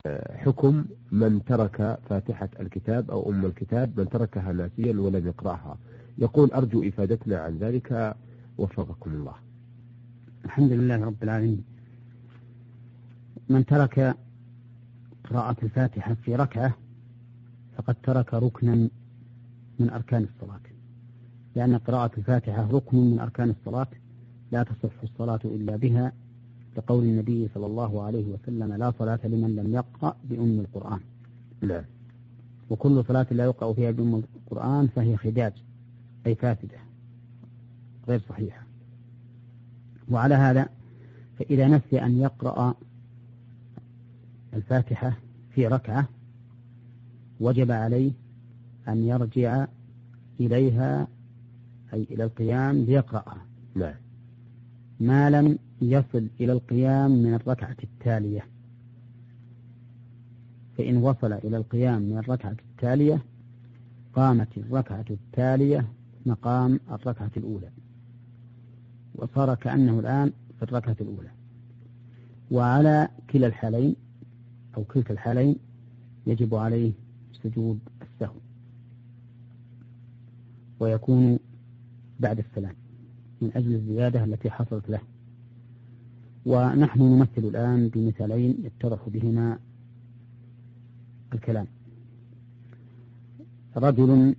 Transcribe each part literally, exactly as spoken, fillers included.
حكم من ترك فاتحة الكتاب أو أم الكتاب، من تركها ناسيا ولم يقرأها. يقول أرجو إفادتنا عن ذلك وفقكم الله. الحمد لله رب العالمين. من ترك قراءة الفاتحة في ركعة فقد ترك ركنا من أركان الصلاة، لأن قراءة الفاتحة ركن من أركان الصلاة لا تصح الصلاة إلا بها، لقول النبي صلى الله عليه وسلم: لا صلاة لمن لم يقرأ بأم القرآن. لا. وكل صلاة لا يقرأ فيها بأم القرآن فهي خداج، أي فاسدة غير صحيحة. وعلى هذا فإذا نسي أن يقرأ الفاتحة في ركعة وجب عليه أن يرجع إليها، أي إلى القيام ليقرأها. لا. ما لم يصل إلى القيام من الركعة التالية، فإن وصل إلى القيام من الركعة التالية قامت الركعة التالية مقام الركعة الأولى، وصار كأنه الآن في الركعة الأولى. وعلى كلا الحالين أو كلتا الحالين يجب عليه سجود السهو، ويكون بعد السلام من أجل الزيادة التي حصلت له. ونحن نمثل الآن بمثالين يتضح بهما الكلام. رجل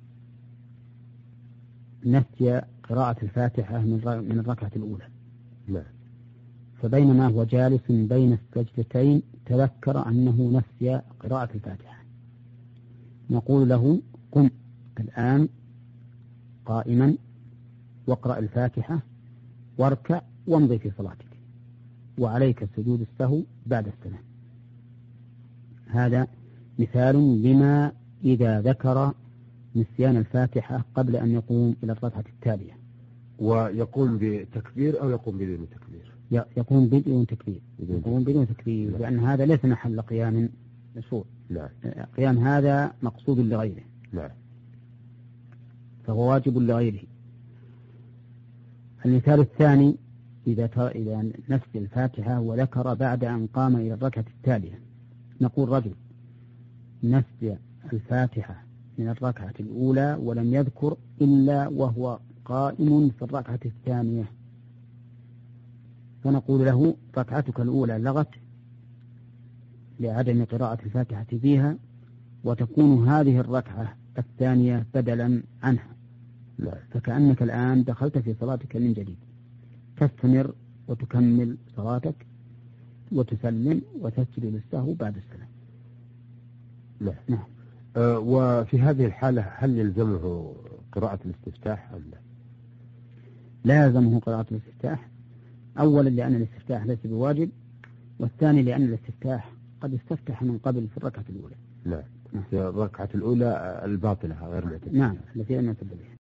نسي قراءة الفاتحة من الركعة الأولى، لا. فبينما هو جالس بين السجدتين تذكر أنه نسي قراءة الفاتحة، نقول له: قم الآن قائما واقرأ الفاتحة واركع وامضي في صلاتك، وعليك سجود السهو بعد السلام. هذا مثال لما إذا ذكر نسيان الفاتحة قبل أن يقوم إلى الركعة التالية. ويقوم بتكبير أو يقوم بدون تكبير؟ يقوم بدون تكبير، يقوم بدون تكبير، لأن هذا ليس محل قيام مشروع. لا. قيام هذا مقصود لغيره. لا. فهو واجب لغيره. المثال الثاني: إذا إذا نسي الفاتحة وذكر بعد أن قام إلى الركعة التالية، نقول: رجل نسي الفاتحة من الركعة الأولى ولم يذكر إلا وهو قائم في الركعة الثانية، فنقول له: ركعتك الأولى لغت لعدم قراءة الفاتحة فيها، وتكون هذه الركعة الثانية بدلا عنها. لا. فكأنك الآن دخلت في صلاتك من جديد، تستمر وتكمل صلاتك وتسلم وتسجد للسهو بعد السلام. لا. نعم. أه وفي هذه الحالة هل يلزمه قراءة الاستفتاح أم لا؟ لا يلزمه قراءة الاستفتاح، أولا لأن الاستفتاح ليس بواجب، والثاني لأن الاستفتاح قد استفتح من قبل في الركعة الأولى. لا. في الركعة الأولى الباطلة غير معتدلة. نعم، التي لم يعتد بها.